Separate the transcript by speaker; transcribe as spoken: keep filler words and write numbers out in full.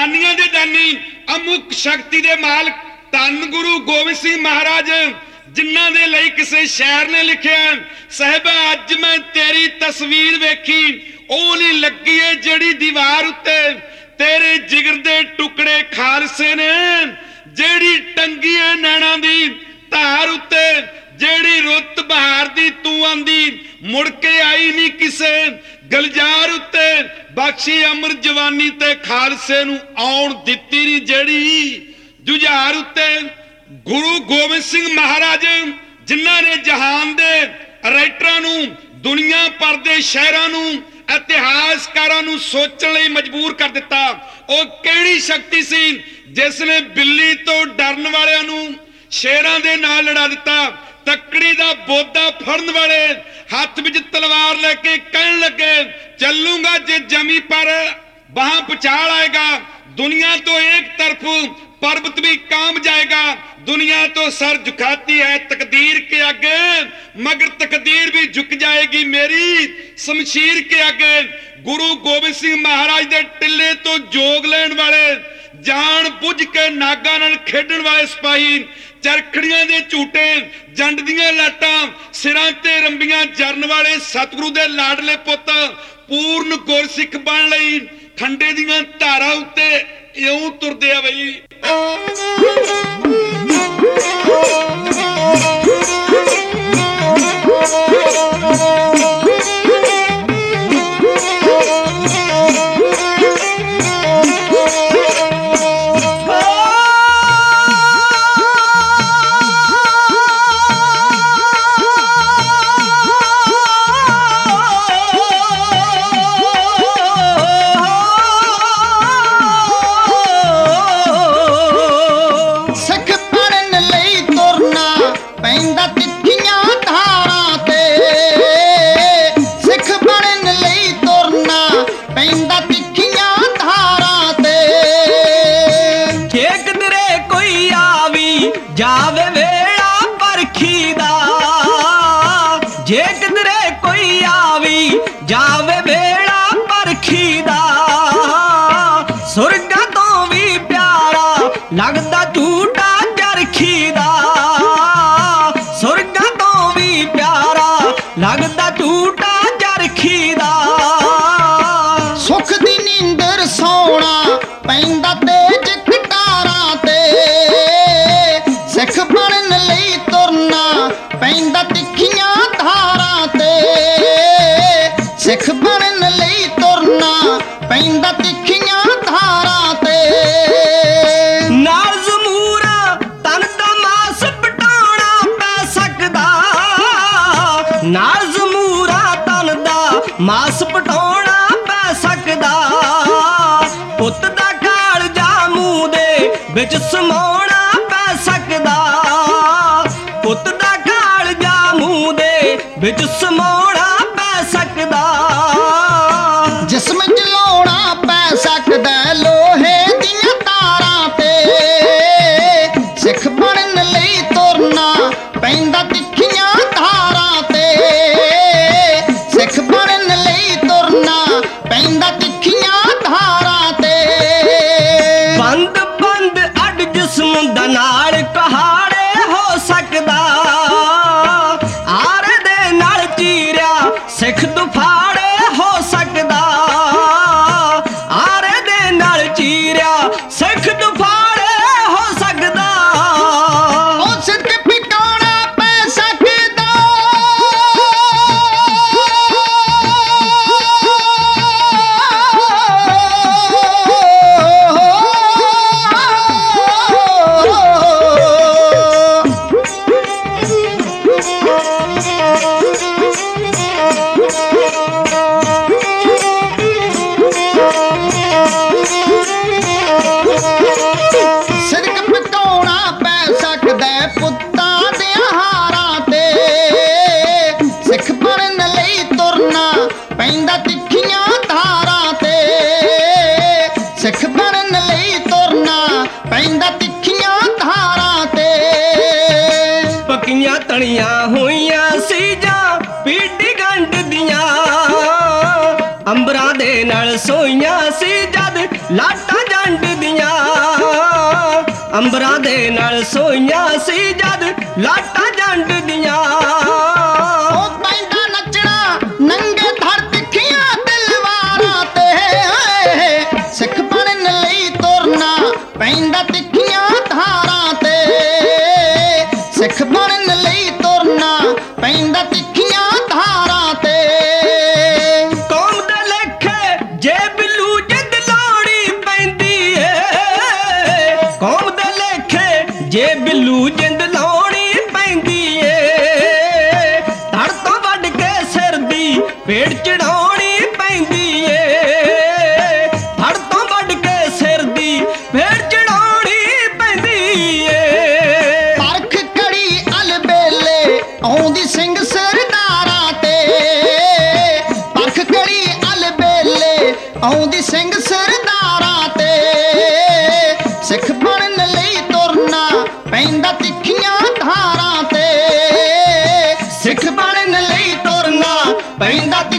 Speaker 1: दानियां दे दानी अमुक शक्ति दे मालक धन गुरु गोबिंद सिंह महाराज जिन्हां दे लई किसे शायर ने लिखिया, साहिबा अज मैं तेरी तस्वीर वेखी ओह नहीं लगी है जिहड़ी दीवार उत्ते तेरे जिगर दे टुकड़े खालसे ने, जिहड़ी टंगी है नैणा दी धार उत्ते, जिहड़ी रुत बहार दी तू आंदी मुड़ के आई नहीं किसे गलजार उत्ते, बख्शी अमर जवानी ते खालसे नूं आउण दित्ती नहीं जिहड़ी जुझार उत्ते। गुरु गोबिंद सिंह महाराज जिन्हां ने जहान दे राइटरां नूं दुनिया भर दे शहरां नूं इतिहासकारां नूं सोचण लई मजबूर कर दिता। ओह किहड़ी शक्ति सी जिसने बिल्ली तो डरन वालियां नूं शेरां दे नाल लड़ा दिता। तकड़ी दा बोधा फड़न वाले हाथ विच तलवार लेके कहन लगे चलूंगा जे जमी पर वहां पछाड़ आएगा, दुनिया तो एक तरफ पर्वत भी काम जाएगा, दुनिया तो सर झुकाती है तकदीर के आगे, मगर तकदीर भी झुक जाएगी मेरी शमशीर के आगे। गुरु गोबिंद सिंह महाराज दे टिल्ले तो जोग लेने वाले, जान बुझ के नागा नाल खेडण वाले सिपाही, चरखड़ियां दे झूटे जंड दियां लाटां सिरां ते रंबियां जरन वाले सतगुरु दे लाडले पुत पूर्ण गुरसिख बन लई खंडे दियां धारां उत्ते इउं तुरदे आ बई।
Speaker 2: जावे वेला परखी दा, जे किधरे कोई आवी जावे वेला परखी दा, सुरगा तो भी प्यारा लगदा झूठा चरखी दा, सुरगा तो भी प्यारा लगदा झूठा चरखी दा।
Speaker 3: सुख दी नींदर सोना पैंदा तेज कटारां ते, सिख बनन लई तुरना पैंदा तिखियां धारां ते, सिख बनन लई तुरना पैंदा तिखियां धारां ते।
Speaker 2: नाल जमूरा तन दा मास पटाउणा पै सकदा, नाल जमूरा तन दा मास पटाउणा पै सकदा, पुत्त दा कालजा मूंह दे विच समाउणा पै सकदा, पुत्त दा कालजा मूंह दे विच समाउणा पै सकदा।
Speaker 3: जिस्म जलाउणा पै सकदा लोहे दियां तारां ते, सिख बनन लई तुरना पैंदा तिखियां धारां ते, सिख बनन लई तुरना पैंदा तिखियां धारां ते।
Speaker 2: बंद बंद अड जिस्म दा नाल कहाड़े हो सकदा, आरे दे नाल चीरिया सिख दुफाड़े हो सकदा, आरे दे नाल चीरिया सिख दुफाड़े हो सकदा।
Speaker 3: ओ सिख पिटाउणा पै सकदा, सिरक पकाउणा पै सकदा पुत्तां दियां हारां ते, सिख बनन लई तुरना पैंदा तिखियां धारां ते, सिख बनन लई तुरना पैंदा तिखियां धारां ते।
Speaker 2: पक्कियां तलियां होइयां सीजां पीढ़ी गंढ दियां, अंबरां दे नाल सोइयां सी जद लाटां जंड ਅੰਬਰਾਂ ਦੇ ਨਾਲ ਸੋਈਆਂ ਸੀ ਜਦ ਲਾਟਾਂ ਜੰਡ ਦੀਆਂ।
Speaker 3: ਉਹ ਪੈਂਦਾ ਨੱਚਣਾ ਨੰਗੇ ਧੜ ਤਿੱਖੀਆਂ ਤਲਵਾਰਾਂ ਤੇ, ਸਿੱਖ ਬਣਨ ਲਈ ਤੁਰਨਾ ਪੈਂਦਾ ਤਿੱਖੀਆਂ ਧਾਰਾਂ ਤੇ, ਸਿੱਖ ਬਣਨ ਲਈ ਤੁਰਨਾ ਪੈਂਦਾ ਤਿੱਖੀਆਂ ਧਾਰਾਂ ਤੇ।
Speaker 2: ਕੌਮ ਦੇ ਲੇਖੇ ਜੇ ਬਿੱਲੂ ਜਿੰਦ ਲਾਉਣੀ ਪੈਂਦੀ ਏ, ਕੌਮ ਦੇ ਲੇਖੇ ਜੇ ਬਿੱਲੂ ਜਿੰਦ ਲਾਉਣੀ ਪੈਂਦੀ ਏ, ਧੜ ਤੋਂ ਵੱਢ ਕੇ ਸਿਰ ਦੀ ਪੇੜ ਚੜਾਉਣੀ ਪੈਂਦੀ ਏ, ਧੜ ਤੋਂ ਵੱਢ ਕੇ ਸਿਰ ਦੀ ਪੇੜ ਚੜਾਉਣੀ ਪੈਂਦੀ ਏ।
Speaker 3: ਪਰਖ ਕੜੀ ਅਲਬੇਲੇ ਆਉਂਦੀ ਸਿੰਘ ਸਰਦਾਰਾਂ ਤੇ, ਪਰਖ ਕੜੀ ਅਲਬੇਲੇ ਆਉਂਦੀ ਸਿੰਘ ਸਰਦਾਰਾਂ ਤੇ, ਸਿੱਖ ਬਣਨ ਲਈ ਤੁਰਨਾ ਪੈਂਦਾ ਤਿੱਖੀਆਂ ਧਾਰਾਂ ਤੇ, ਸਿੱਖ ਬਣਨ ਲਈ ਤੁਰਨਾ ਪੈਂਦਾ